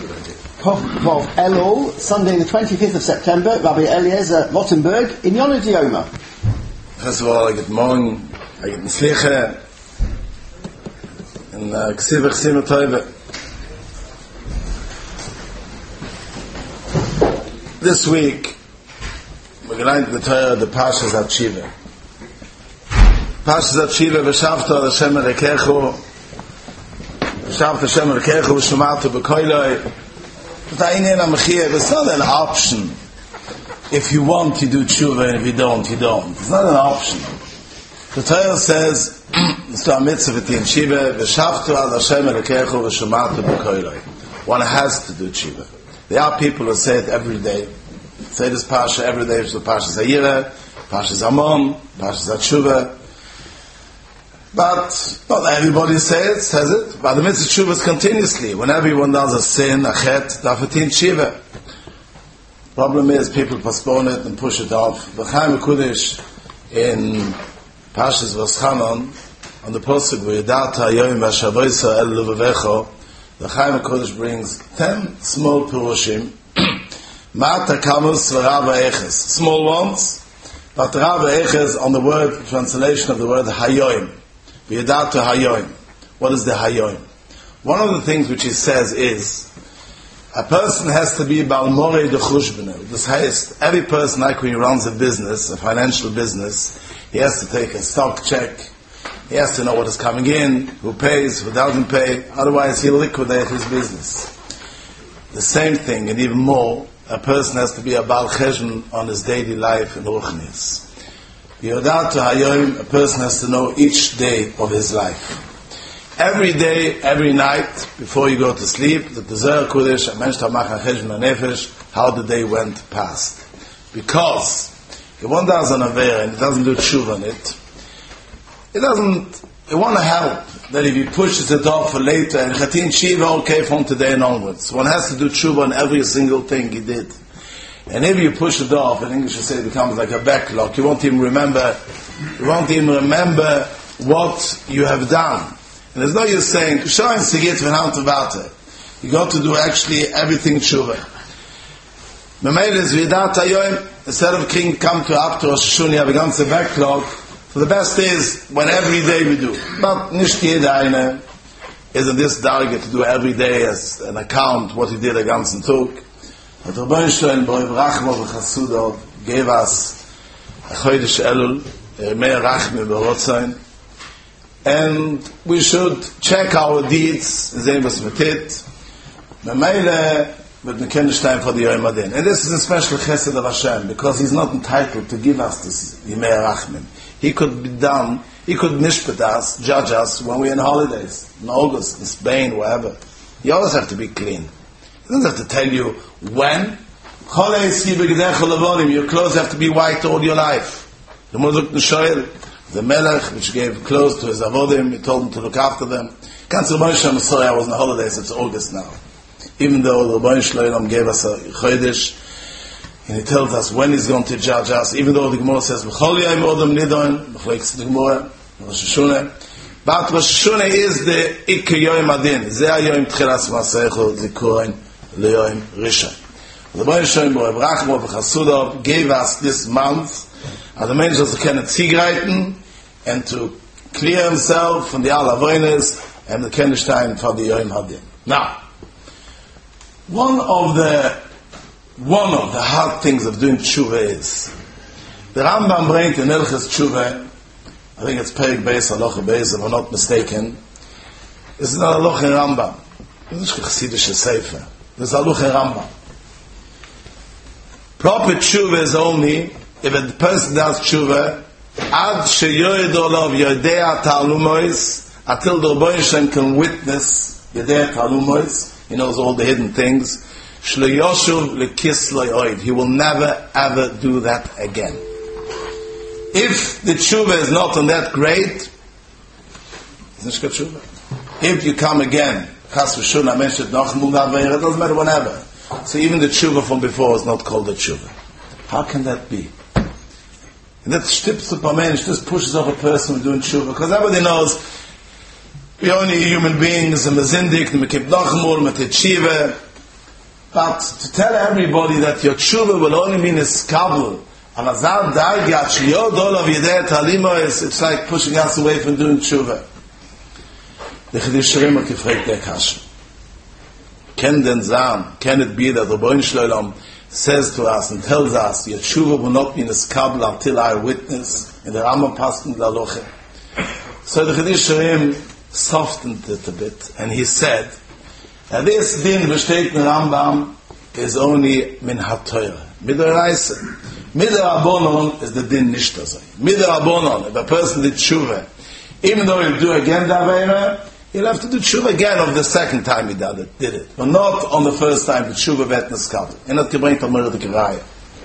Of Elul, Sunday the 25th of September, Rabbi Eliezer Rottenberg, in Yonah Dioma. First of all, I get morning, I get Slicha, and Ksivach Sima Toive. This week, we're going to the Parshas Atshiva. Parshas Atshiva, V'shavta al Hashem Elokechu, V'shavta Hashem Elokechu, V'shematu b'koiloi. It's not an option. If you want, you do tshuva, and if you don't, you don't. It's not an option. The Torah says, it's to a mitzvah in tshuva, v'shavtu al Hashem Elokechu v'shematu b'koiloi. One has to do tshuva. There are people who say it every day. Say this parsha every day, so Parshas Hayira, Parshas Amon, Parshas Atshuva. But not everybody says it. But the mitzvah tshuva is continuously. When everyone does a sin, a chet, dafatin tshuva. Problem is people postpone it and push it off. The Chaim HaKudosh in Parshas V'schanan, on the pasuk v'yidata yoyim v'shavoisa el levavecho, the Chaim HaKudosh brings 10 small pirushim. Mata kamus v'rava eches, small ones, but rava eches on the word translation of the word hayoim. V'yidata hayoim. What is the hayoim? One of the things which he says is a person has to be balmorei de chushbenu. This means every person, like when he runs a business, a financial business, he has to take a stock check. He has to know what is coming in, who pays, who doesn't pay. Otherwise, he'll liquidate his business. The same thing, and even more, a person has to be a bal cheshbon on his daily life in ruchnis. V'yodatu hayoim, a person has to know each day of his life. Every day, every night, before you go to sleep, the Tezer Kudish, a mensch tamach cheshbon nefesh, how the day went past. Because if one does an aver and he doesn't do tshuva on it, it won't help that if he pushes it off for later and chatin shiva okay from today and onwards. One has to do tshuva on every single thing he did. And if you push it off, in English you say it becomes like a backlog. You won't even remember what you have done. And there's no use saying, you got to do actually everything tshuva. Instead of come to up to Rosh Hashanah, you have a ganze backlog. So the best is when every day we do. But nicht jeder eine isn't this target to do every day as an account what he did the ganzen Tag. But Rabbi Shalom Boiv Rachmo v'Chasudov gave us a Chodesh Elul, mehr Rachme b'Rotzain, and we should check our deeds and sehen was mit it. Meile wird man kennen stein for the Yom Adin. And this is a special chesed of Hashem because he's not entitled to give us this Yimei Rachmim. He could mishpat us, judge us when we're in holidays, in August, in Spain, wherever. You always have to be clean. He doesn't have to tell you when. Your clothes have to be white all your life. The Melech, which gave clothes to his avodim, he told him to look after them. Sorry, I was on holidays, it's August now. Even though the Rabbi Shalom gave us a Chodesh, and he tells us when he's going to judge us, even though the Gemara says, B'chol yom odom nidon, b'chlekes the Gemara, Rosh Hashanah. But Rosh Hashanah is the Ikar Yom Adin. Zeh hayom tchilas ma'asecho zikoin le'yom Rishon. The Rabbi Shalom Borev Rachmo v'Chasudov gave us this month as a man to can zigreiten and to clear himself from the all avoiners and the Kennestein for the Yom Adin. Now, one of the hard things of doing tshuva is the Rambam brings in Hilchos Tshuva, I think it's Perek Beis, Halacha Beis, if I'm not mistaken. It's not Halacha in Rambam. It's not a Chassidische Sefer. It's Halacha in Rambam. Proper tshuva is only if a person does tshuva ad sheyoyed olav yodea talumois until the Rebbeinu Shem can witness yodea talumois. He knows all the hidden things. He will never ever do that again. If the tshuva is not on that grade, if you come again, it doesn't matter whenever. So even the tshuva from before is not called a tshuva. How can that be? And that stips up a man, just pushes off a person who's doing tshuva, because everybody knows we're only human beings, and we keep nachmur, we take tshuva. But to tell everybody that your tshuva will only mean iskabel, and azal dargat sheyod olav yedei talima, it's like pushing us away from doing tshuva. The Chiddush Shirim hat gefragt der Kasche. Can it be that the Rebbeinu Shloim says to us and tells us, your tshuva will not be in iskabel until I witness in the Rambam Paskin Laloche. So the Chiddush Shirim softened it a bit, and he said, that this din besteht in Rambam is only min ha-Torah. Midoraisa. Midorabonon is the din nishtazai. Midorabonon, if a person did tshuva, even though he'll do again the Aveira, he'll have to do tshuva again of the second time he did it. But not on the first time, the tshuva vet neskabel. And not gebringt amir the geraya.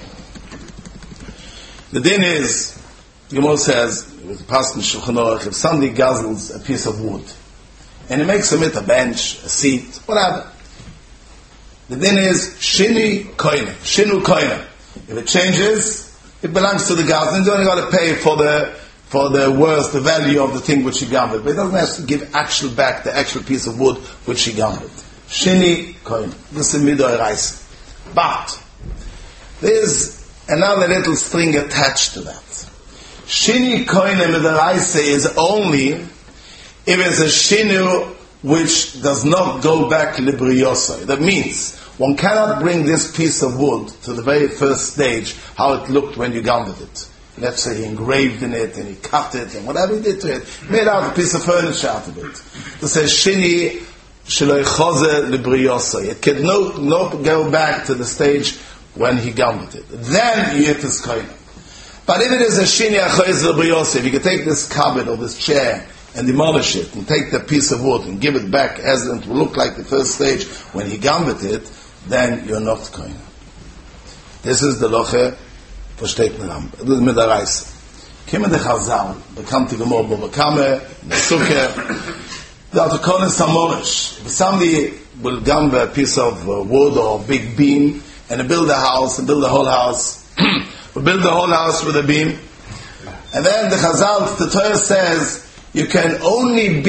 The din is, the Gemara says, with the Pasuk in Shulchan Aruch, if somebody guzzles a piece of wood, and he makes a bench, a seat, whatever. The din is shinu koine. If it changes, it belongs to the guzzler. You only got to pay for the worth, the value of the thing which he gambled. But he doesn't have to give back the actual piece of wood which he gambled. Shinu koine. This is midoi reis. But there's another little string attached to that. Shinu koine midoi reis is only if it's a shinu which does not go back libriyosai. That means one cannot bring this piece of wood to the very first stage, how it looked when you gambled it. Let's say he engraved in it and he cut it and whatever he did to it, made out a piece of furniture out of it. It says shini sheloi chose libriyosai. It can not go back to the stage when he gambled it. Then you hit this koina. But if it is a shini achoyz libriyosai, if you can take this cupboard or this chair and demolish it, and take the piece of wood and give it back as it will look like the first stage when he gambit it, then you're not koine. This is the loche for Shteitner Ram. This is mit der Reise. Kima de Chazal, bekannte Gemor Bobakame, Nesuke, the Autokonis Samorish. If somebody will gamble a piece of wood or a big beam, and build a house, and build the whole house, or build the whole house with a beam, and then the Chazal, the Torah says, you can only do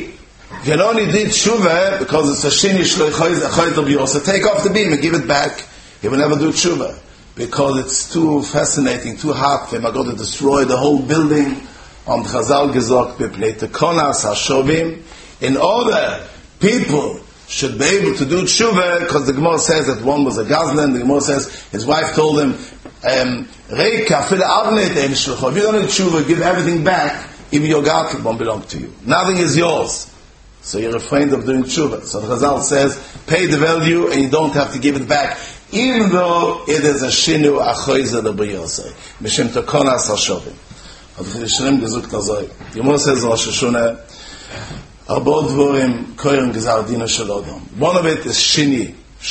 tshuva because it's a shini shloichoyz. So take off the beam and give it back. He will never do tshuva because it's too fascinating, too hard for him. I'm going to destroy the whole building. On Chazal gesagt, konas hashovim. In order, people should be able to do tshuva, because the Gemara says that one was a gazlan. The Gemara says his wife told him, "Reika fil avnei ein shlocho." If you don't do tshuva, give everything back. Even your garden won't belong to you. Nothing is yours. So you're afraid of doing tshuva. So the Chazal says, pay the value and you don't have to give it back. Even though it is a shinu achoyze lebriyosei. Mishim tokonas hashovim. But the Chiddush gesucht azoi. The Gemara says in Rosh Hashanah, Arbo dvorim koyrim gezar dina shel odom. One of it is shini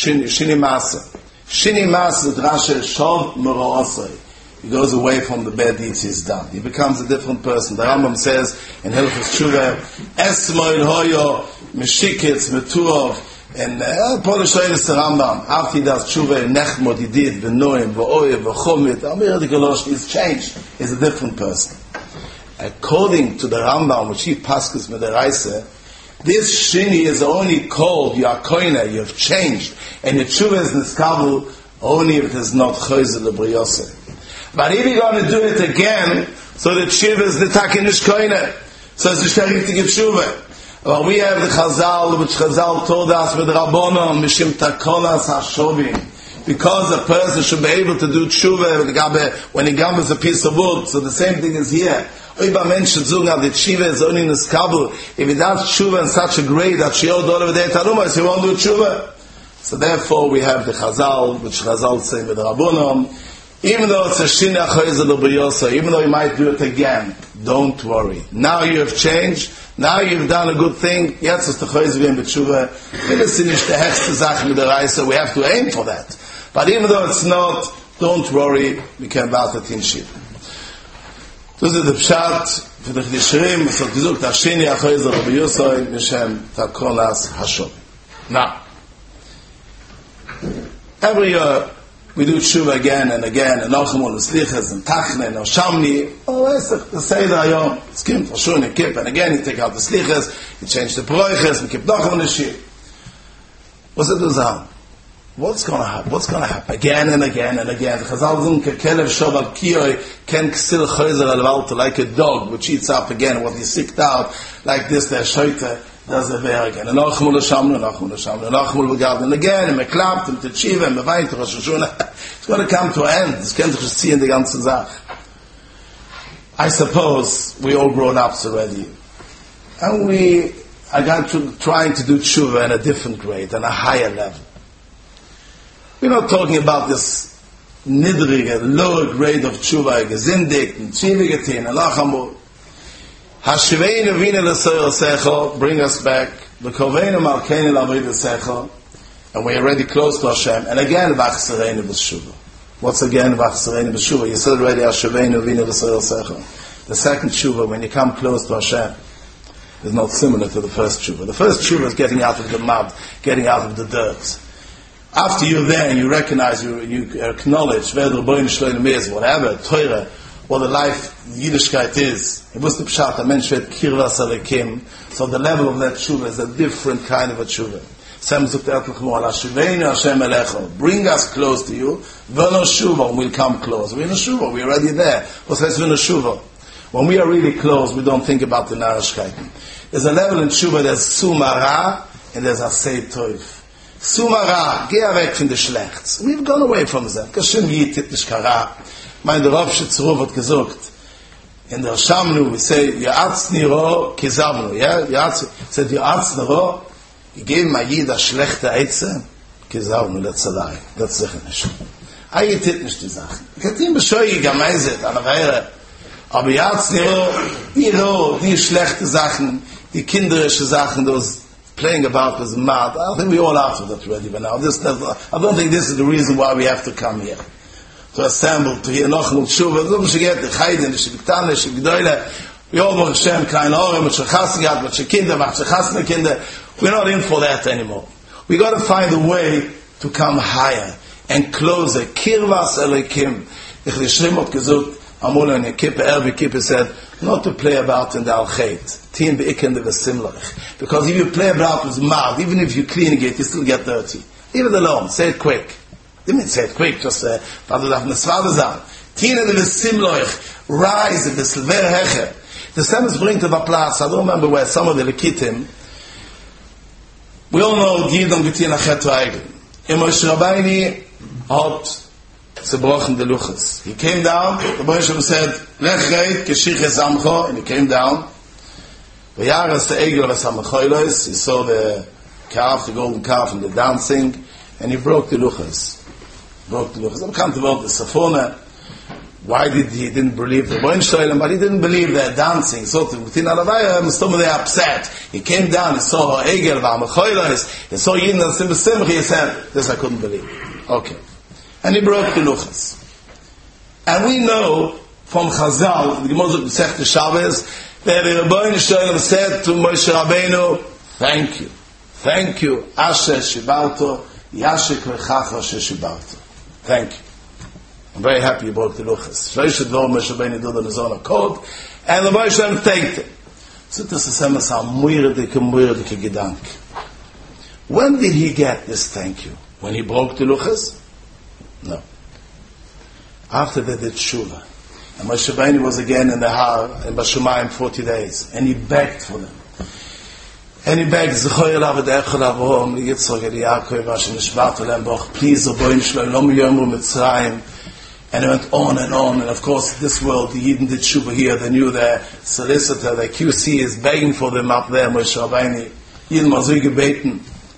masa. Shini masa drashe shov moroosei. He goes away from the bad deeds he's done. He becomes a different person. The Rambam says in Hilchos Tshuva, Esmoil hoyo meshikitz meturov, and Polish Oilis the Rambam, after he does Tshuva, Nechmod he did, V'noim, V'oyev, V'chomit, Amir Adikolosh, he's changed. He's a different person. According to the Rambam, which he passes with the Reise, this shini is only called, you are koine, you have changed, and your Tshuva is niskabel only if it is not choyze lebriyosei. But if you're going to do it again, so that tshuva is the takinish koine, so it's the shari to give tshuva. Well, we have the Chazal, which Chazal told us with Rabbonon, mishim takonas hashovim, because a person should be able to do tshuva when he gambles a piece of wood. So the same thing is here. If a man should zung the tshuva is only in his kabul, if he does tshuva in such a grade that she owed all over the tarumas, he won't do tshuva. So therefore we have the Chazal, which Chazal say with Rabbonon, even though it's a shina choyze lebriyosei, even though you might do it again, don't worry. Now you have changed. Now you've done a good thing. Jetzt ist der choyze v'yem b'tshuva. This is nicht the hechste Sache mit der Reise. We have to aim for that. But even though it's not, don't worry. We can about it in shit. Das ist der Pshat für die Chiddushim. Es hat gesagt, der shini choyze lebriyosei mishem takonas hashov. Now, every year, we do tshuva again and again, and Nachum and Slichas and Tachne and Shamni. Oh, the Seder Hayom. It's Kim for sure, and Kip, and again, you take out the Slichas, you change the Paroiches, and Kip Nachum and Shir. What's it do Zahn? What's going to happen? What's going to happen? Again and again and again. Chazal zun kekelev shoval kiyoi ken ksil choizer al valta, like a dog which eats up again what he sicked out, like this, der shoyte does the way again. And nachmul shamnu, nachmul begaben, and again, and meklapt, and tshiva, and mevaint, Rosh Hashanah. It's going to come to an end. This can't just see in the ganze Sach. I suppose we all grown ups already. And we are trying to do tshuva in a different grade, on a higher level. We're not talking about this nidrige, lower grade of tshuva, gezindigt, and tshivigatin, and lachamur. Hashveinu vina l'soyer secho, bring us back. V'koveinu malkeinu l'avoid secho, and we're already close to Hashem. And again, v'achsereinu b'shuva. What's again v'achsereinu b'shuva? You said already, Hashveinu vina l'soyer secho. The second tshuva, when you come close to Hashem, is not similar to the first tshuva. The first tshuva is getting out of the mud, getting out of the dirt. After you're there and you recognize, you acknowledge where the Rebbeinu Shloim is, whatever, Torah, what the life, Yiddishkeit is. It was the pshat, a mensch wird kirvas alekim. So the level of that tshuva is a different kind of a tshuva. Sam zukt ertlich mo ala shiveinu Hashem elecho. Bring us close to you. V'no shuva, we'll come close. We're in a shuva, we're already there. What says v'no shuva? When we are really close, we don't think about the narishkeit. There's a level in tshuva, there's sumara, and there's asay toif. Sumara, geh weg von der Schlechts. We've gone away from that. Kashim yitit nish kara. Mein der Rav Shetzurov hat gesagt, in der Shamnu, we say, Ya'atzni ro kizavnu. Ya'atzni, said, Ya'atzni ro, gegeben ma jida schlechte Eitze, kizavnu letzalai. Das sicher nicht. Yitit nish die Sachen. Ketim bescheuig gemeizet, an der Weire. Aber Ya'atzni ro, die schlechte Sachen, die kinderische Sachen, those playing about with mad. I think we all after that already by now. I don't think this is the reason why we have to come here. To assemble, to hear noch mal tshuva. So much get the chayden, the shibktane, the shibgdoyle. We all want Hashem, klein orim, with shechasnigat, with shekinder, with shechasne kinder. We're not in for that anymore. We got to find a way to come higher and closer. Kirvas elikim. Ich lishrim hat gesagt, Amol in Kippur, Erbi Kippur said, not to play about in the Al-Chet. Team be'iken de v'simlach. Because if you play about with mouth, even if you clean it, you still get dirty. Leave it alone. Say it quick. Didn't say it quick, just say, Tina de v'simlach. Rise in the silver hecher. The Semes bring to the place, I don't remember where, some of the Lekitim. We all know, Yidon G'tin Achet V'Eigel. Moshe Rabbeinu hat zerbrochen de luchas. He came down, the Moshe said, Lech reit, keshiches amcho, and he came down. V'yaras the egel v'samachaylos, he saw the calf, the golden calf, and the dancing, and he broke the luchas. I'm come to vote the Safona. Why didn't believe the Boinshtoilim, but he didn't believe their dancing. So within Alavaya, they upset. He came down, he saw her egel v'amachaylos, he saw Yidin and Simba, he said, this I couldn't believe. Okay. And he broke the luchas. And we know from Chazal, the Gemara Masechta Shabbos, that the Rebbeinu Shalom said to Moshe Rabbeinu, thank you, Asher Shibarto, Yashik Rechacha Shibarto. Thank you. I'm very happy you broke the luchas. Shloisha Dvor Moshe Rabbeinu did on his own accord, and the Rebbeinu Shalom thanked him. So this is a moirdike gedank. When did he get this thank you? When he broke the luchas? No. After they did tshuva, and Moshe Rabbeinu was again in the Har in Bashumayim 40 days, and he begged for them. And he begged, Zechoy Elav Echol Avraham, Yitzchak Yaakov, Asher Nishbart Olem Boch, please, Rebbeinu Shalom, Lo Miyomru Mitzrayim. And it went on, and of course, this world, the Yidden did tshuva here, they knew their solicitor, their QC is begging for them up there, Moshe Rabbeinu. Yidden Mazui gebeten.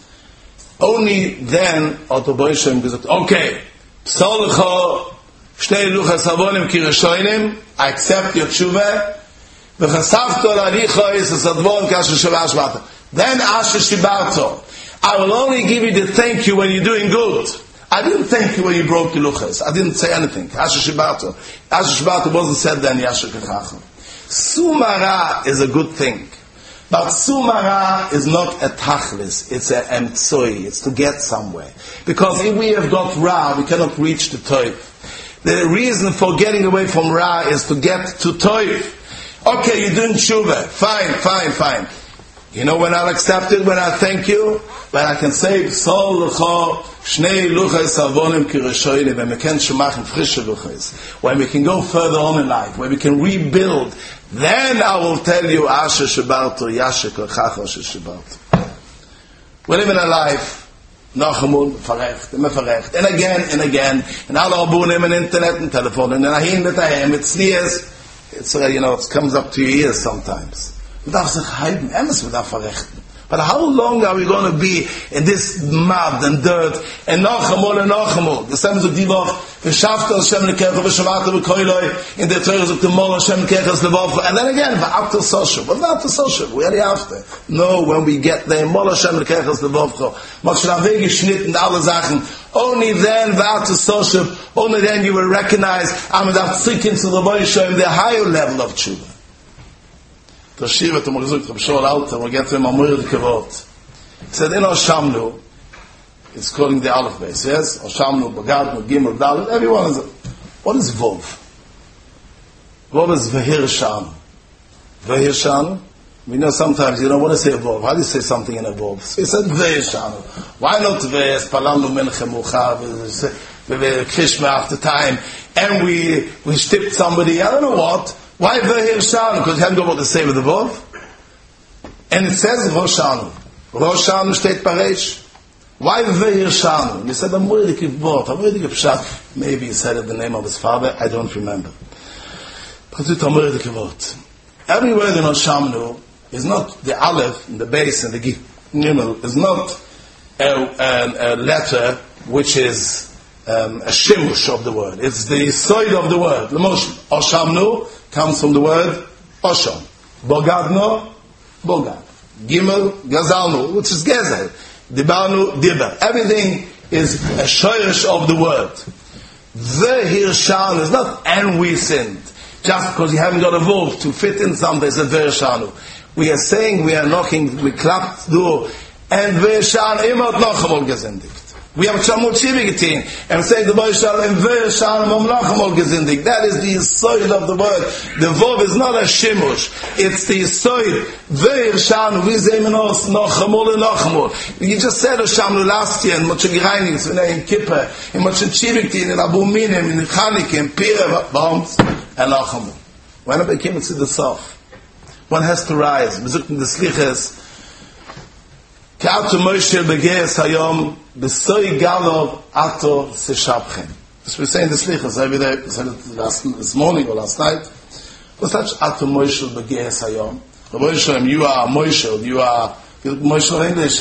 Only then, Otto Boishem gesagt, okay, Psalcha, Shtei Luchas Havonim Kirishoinim, I accept your tshuva, V'chasavto l'alicha is a sadvon kasher shavash vata. Then Asher Shibarto, I will only give you the thank you when you're doing good. I didn't thank you when you broke the luchas. I didn't say anything. Asher Shibarto. Asher Shibarto wasn't said then, Yashar Kechachim. Sumara is a good thing. But Sumara is not a tachlis, it's a emtsoi, it's to get somewhere. Because if we have got Ra, we cannot reach the Toiv. The reason for getting away from Ra is to get to Toiv. Okay, you're doing tshuva, fine. You know when I'll accept it, when I thank you, when I can say, Sol Lucha, Shnei Luchas Avonim Kirishoyne, when we can Shemachim Frische Luchas, when we can go further on in life, when we can rebuild, then I will tell you, Asher Shebalto, Yasher Kochach Asher Shebalto. We live in a life, Nachamul, verrecht, immer verrecht, and again, and all Abunim and internet and telephone, and I hear that I am, it sneers, it's, it comes up to your ears sometimes. We darf sich heiden, emes we darf verrechten. But how long are we going to be in this mud and dirt, and Nachamul, the same as the Divoch, V'shavta Hashem Lekecha, V'shavata V'koiloi, in the Torah of the Mol Hashem Lekecha Levavcha, and then again, V'after Soshev. What after Soshev? We already after. No, when we get there, Mol Hashem Lekecha Levavcha, Moshe Rabbeinu geschnitten, alle Sachen, only then, V'after Soshev, only then you will recognize, I'm at Tzikin to the Boisha, in the higher level of Tshuva. Tashiva to Machzuk, Reb Shaul Alter, we'll get to him Amur Kavot. He said, in Oshamnu, it's calling the Aleph base, yes? Oshamnu, Bagadnu, Gimel, Dalet, everyone is, what is Vov? Vov is Vehir Shanu. Vehir Shanu? We know sometimes you don't want to say a Vov. How do you say something in a Vov? So he said Vehir Shanu. Why not Vehir? Spalamnu Menchem Ucha, Krishma after time, and we stipped somebody, I don't know what. Why Vehir Shanu? Because you haven't got what to say with the Vov. And it says Roshanu. Roshanu steht Paresh. Why Vehir Shanu? And he said, I'm really give Vov. I'm really give Pshat. Maybe he said it the name of his father. I don't remember. But it's Amur Kivot. Every word in Oshamnu is not the Aleph, and the base, and the Gimel. Is not a letter which is a shimush of the word. It's the side of the word. The most Oshamnu comes from the word Osham. Bogadno, Bogad. Gimel, Gazalnu, which is Gezel. Dibarnu, Dibar. Everything is a shoyrish of the word. Vehir Shanu is not, and we sinned. Just because you haven't got a wolf to fit in something, it's a Vehir Shanu. We are saying, we are knocking, we clapped the door, and Vehir Shanu, immer Nachamol gesindigt. We have Shamul Shivigitin, and say the Boy Shalom, Vehir Shanu, Nachamol gesindigt. That is the soil of the word. The Vov is not a Shimush. It's the soil. Vehir Shanu, we say Menos, Nachamol and Nachamol. You just said Shamlu last year, in Moshe Girainis, in Kippur, in Moshe Shivigitin, in Abu Minim, in Chanukah, in Pira, Bombs, and Nachamol. When it became to the Sof, one has to rise. Besuchten des Liches, Ka'atu Moshe begees hayom, Besoy galov ato seshabchem. As we say in the Slichas every day, we said it this morning or last night. What's that? Ato Moshe begees hayom. Moshe, you are Moshe, you are Moshe in English.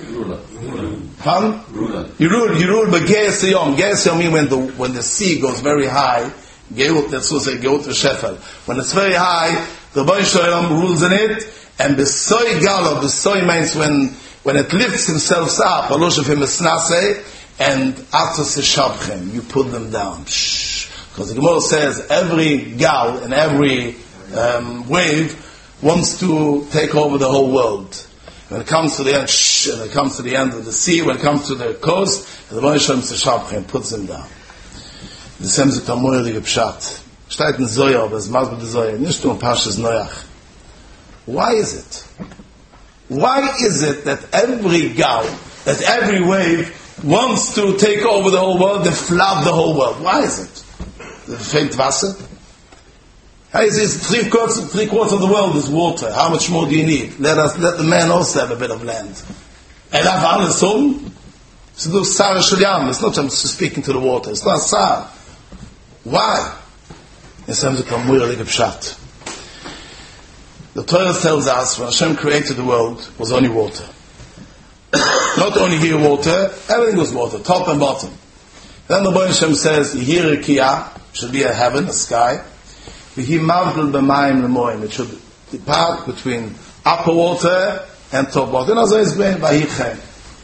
You rule begees hayom. Gees hayom means when the sea goes very high. Geut, that's what say Geut v'shefel. When it's very high, the Moshe rules in it, and Besoy galov. Besoy means when it lifts himself up, Alosh of him is Snase, and Atos Shabchem, you put them down. Because the Gemara says every gal and every wave wants to take over the whole world. When it comes to the end, and it comes to the end of the sea, when it comes to the coast, the Moshe Shabchem puts them down. The same is the Tamur the Pshat. Steht in Zoya, aber es macht mit der Zoya, nicht nur Pashas Noach. Why is it? Why is it that every gal, that every wave wants to take over the whole world, they flood the whole world? Why is it? The faint Wasser? Hey, three quarters of the world is water. How much more do you need? Let the man also have a bit of land. And have alles so do Sarah Shulyam. It's not just speaking to the water. It's not Sarah. Why? In terms of Kamura Pshat. The Torah tells us when Hashem created the world, it was only water. Not only here water, everything was water, top and bottom. Then the Boy Hashem says, Yehir Kiyah, should be a heaven, a sky. V'hi mavdul b'mayim l'moim, it should depart between upper water and top water. And also it's going V'hi.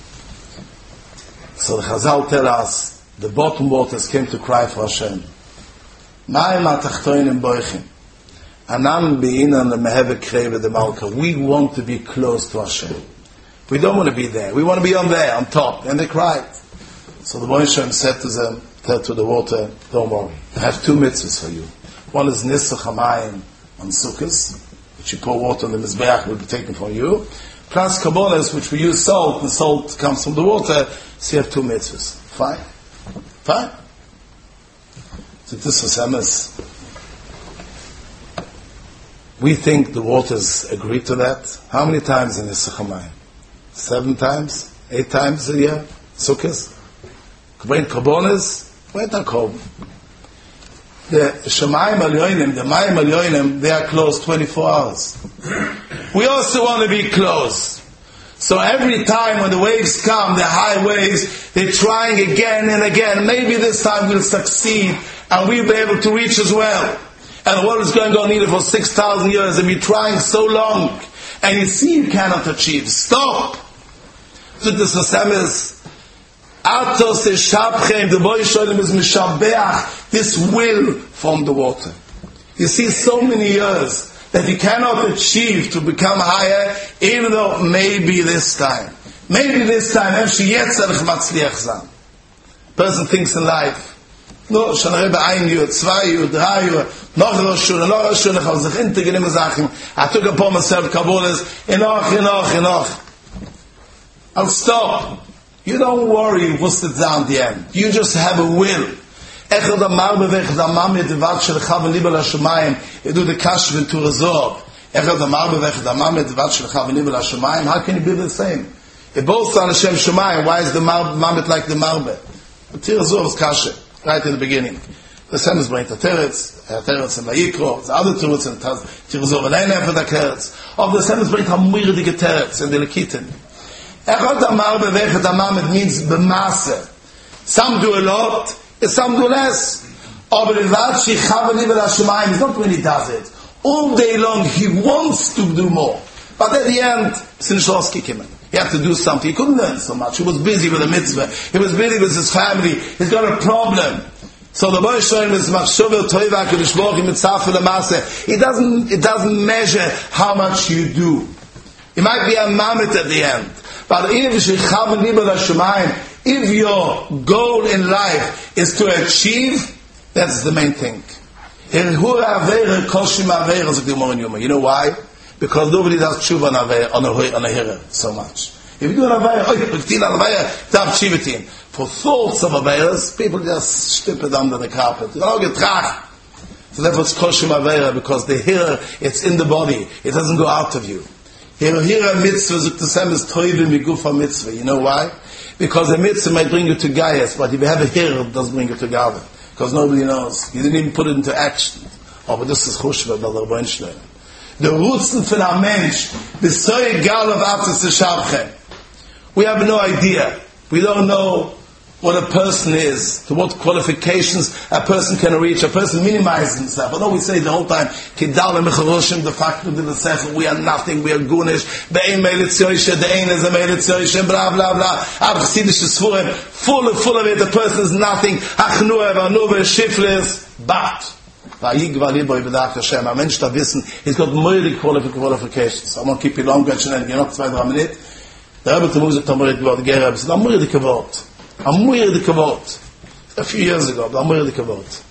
So the Chazal tell us, the bottom waters came to cry for Hashem. Ma'im atachtoinim boichim. Anan be'inan lemeheve kreve de malka. We want to be close to Hashem. We don't want to be there. We want to be on there, on top. And they cried. So the Moshe said to them, to the water, don't worry. I have two mitzvahs for you. One is Nisach HaMayim on Sukkot, which you pour water on the Mizbeach, will be taken from you. plus Kabbalahs, which we use salt, and salt comes from the water, so you have 2 mitzvahs. Fine? Fine? So this is emes. We think the waters agree to that. How many times in Yisach HaMayim? 7 times? 8 times a year? Sukkahs? When Kabbalahs? When Takob? The Shemayim Alyonim, the Mayim Alyonim, they are closed 24 hours. We also want to be close. So every time when the waves come, the high waves, they're trying again and again. Maybe this time we'll succeed and we'll be able to reach as well. And the world is going on either for 6,000 years and we're trying so long. And you see you cannot achieve. Stop! So this is Atos Eshabchem, the boy Shalom is Mishabeach, this will from the water. You see so many years that you cannot achieve to become higher, even though maybe this time, person thinks in life, no, schon Rebbe 1 year, 2 year, 3 year, noch Rosh Hashanah, ich habe sich hintergenommen Sachen, I took upon myself Kabbalahs, enough. I'll stop. You don't worry what's it down the end. You just have a will. Echel da marbe weg da mamme de wat shel khav libel shmaim edu de kash ven turazor echel da marbe weg da mamme de wat shel khav libel shmaim. How can it be the same? It both on Hashem shmaim. Why is the mamet like the marbe? The turazor is kashe right in the beginning. The same is bring the teretz and Vayikro, the other teretz and turazor alleine for the teretz of the same is bring hamir de teretz and the lekitin. Echel da marbe weg da mamet means b'masse. Some do a lot, some do less. But it's not when he does it. All day long he wants to do more. But at the end, he had to do something. He couldn't learn so much. He was busy with the mitzvah. He was busy with his family. He's got a problem. So the boy showing is machshover toiva kedishboch mitzafel amase. It doesn't measure how much you do. It might be a mamet at the end. But if your goal in life is to achieve, that's the main thing. You know why? Because nobody does tshuva on a hira so much. If you do an avayah, for thoughts of avayahs, people just strip it under the carpet. So therefore it's koshim avayah, because the hira, it's in the body. It doesn't go out of you. Hira mitzvah, the same as toivim migufa mitzvah. You know why? Because a mitzvah might bring you to Gaius, but if you have a hira, it doesn't bring you to Gavin. Because nobody knows. You didn't even put it into action. Oh, but this is chushva, Brother Weinstein. The Rutzen von a Mensch, the so egal of Atos Eshabchem. We have no idea. We don't know what a person is, to what qualifications a person can reach. A person minimizes himself. Although we say the whole time, Kidale Mecharoshim, the fact that the Sechel, we are nothing, we are gunish, the ein Meilitz Yoishe, the ein is a Meilitz Yoishe, blah, blah, blah. Ab Chassidish Sfurim, full of it, the person is nothing, Achnuah, Vanuva, Shiflis, but, Vayigva Liboy B'dach Hashem, a Mensch da wissen, he's got more qualifications. I won't keep you long, but you know, 2-3 minutes. The Rebbe Tamuzik Tamurik Vod Gerab said, Amur the Kavot. Amur the Kavot. A few years ago, Amur the Kavot.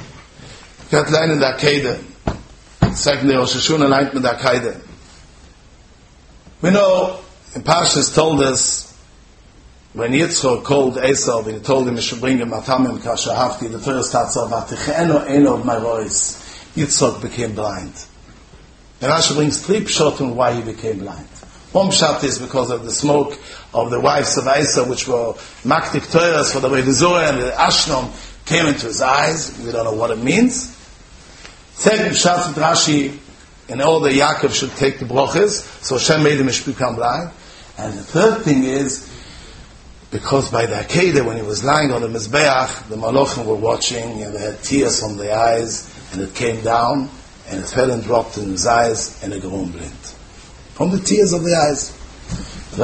Got line in the Akeda. Second day, Rosh Hashanah line in the Akeda. We know, in Parshas told us, when Yitzchak called Esau, and he told him he should bring him Matamim Kashahavti, the Torah starts off, Eno of my voice. Yitzchak became blind. And Rashi brings 3 pshat on why he became blind. One pshat is because of the smoke of the wives of Esau, which were maktik Torahs for the way the Zohar and the Ashnom came into his eyes. We don't know what it means. Second pshat with Rashi, in order Yaakov should take the brachas, so Hashem made him become blind. And the third thing is, because by the Akedah, when he was lying on the Mizbeach, the Malachim were watching, and they had tears from the eyes, and it came down, and it fell and dropped in his eyes, and he grew blind. From the tears of the eyes. Why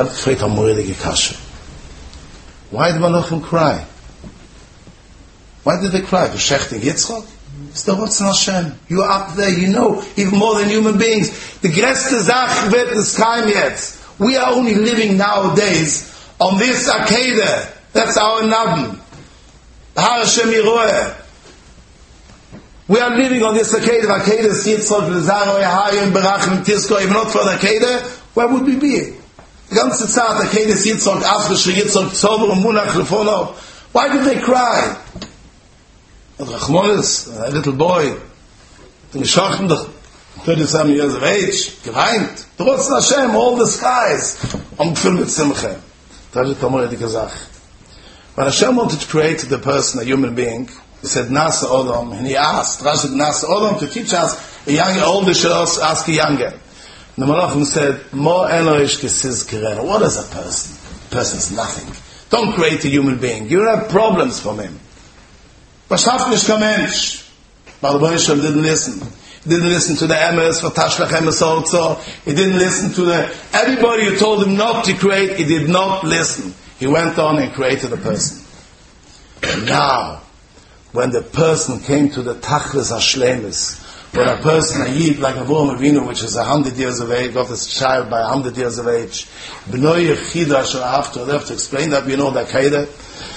did Malachim cry? Why did they cry? V'shechting Yitzchak? It's the Ratzon Hashem. You're up there, you know, even more than human beings. The größte Sache wird es kein jetzt. We are only living nowadays on this Akedah. That's our Nabi. Har Hashem Yiroeh. We are living on this Akedah. Akedah is Yitzchak, L'zaro, Yahayim, Berachim, Tizko. If not for the Akedah, where would we be? Die ganze Zeit, der Kedes Yitzhak, Afrische Yitzhak, Zober und Munach, Lefonov. Why did they cry? And Rachmonis, a little boy, the Mishachten, 37 years of age, geweint. Trotz Hashem, all the skies, gefüllt mit Simche. Das ist Tomer die gesagt. When Hashem wanted to create the person, a human being, he said, Nasa Odom, and he asked, Rashi Nasa Odom, to teach us, a younger, older should also ask a younger. And the Malachim said, Mo Eloish Kesiz Kerena. What is a person? A person is nothing. Don't create a human being. You have problems from him. Verschafft nicht kein Mensch. But the Boy Shem didn't listen. He didn't listen to the Emes, for Tashlach Emes also. He didn't listen to everybody who told him not to create, he did not listen. He went on and created a person. And now, when the person came to the Tachlis HaShlemis, when a person, a Yid, like Avraham Avinu, which is 100 years of age, got his child by 100 years of age, B'noi Yechida Asher After, I have to explain that, we know that Kaida,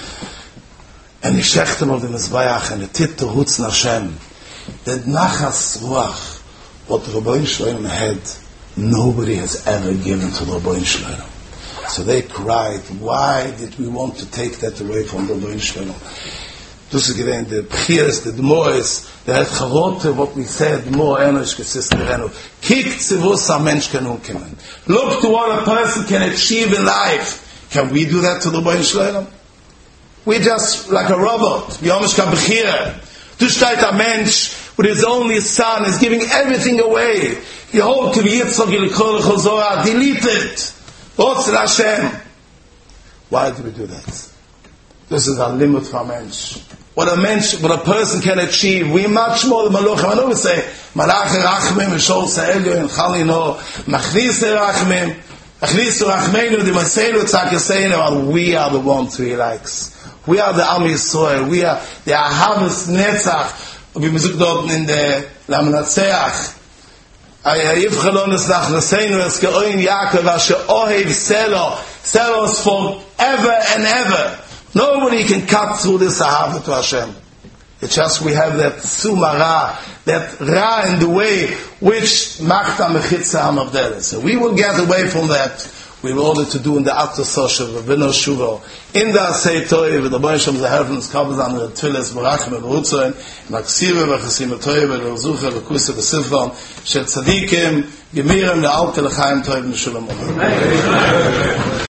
and he shecht him of the Mizbayach, and he tit to Hutzn Hashem, the Nachas Ruach, what Rabbein Shloim had, nobody has ever given to Rabbein Shloim. So they cried, why did we want to take that away from Rabbein Shloim? Dus gewesen, the Pchias, the Dmois, the Het Charote, what we said, more Enosh Kesiz Kerenu. Kick Zivus a Mensch can umkommen. Look to what a person can achieve in life. Can we do that to the Rabbein Shloim? We're just like a robot. Wir haben kein Bechira. Du steht a Mensch with his only son is giving everything away. You hold to the Yitzhak Yilkol Chazorah, delete it. What's Hashem? Why do we do that? This is a limit for a mensch. What a person can achieve, we much more than Malachim. I know we say, Malach Rachmim, Mishol Sa'elyo, and Chalino, Machnis Rachmim, Achnis Rachmenu, the Maselu, Tzak we are the ones who he likes. We are the Am Yisrael. We are the Ahavas Netzach. We mizuk dort in the Lamnatseach. Yivchalonis nach Naseinu, es geoin Yaakov, asher ohev Selo. Selo is forever and ever. Nobody can cut through this ahava to Hashem. It's just we have that sumara, that ra in the way which machta mechitza hamavderes. So we will get away from that. We will order to do in the Atta Soshev, Vino Shuvo, in the Asay Toiv, in the Boisham, the Heavens, Kabbalah, and the Tfilis, Barachim, and Rutzoin, in Aksiva, Vachasim, Toiv, and Rozucha, Vakusa, Vasifon, Shet Tzadikim, Gemirem, the Alke, Lechaim, Toiv, and Shulam.